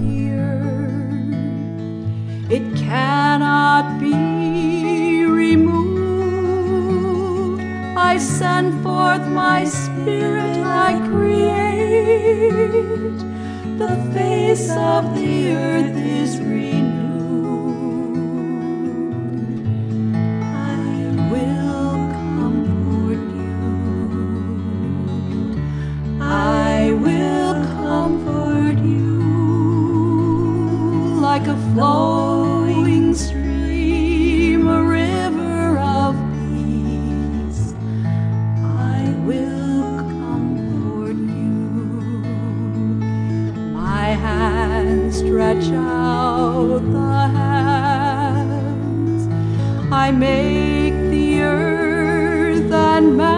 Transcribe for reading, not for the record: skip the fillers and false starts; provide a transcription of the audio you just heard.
here. It cannot be removed. I send forth my spirit, I create. The face of the earth is renewed. I will comfort you. I will comfort you like a flowing stream, a river of peace. I will comfort you. My hands stretch out the hands. I make the earth and man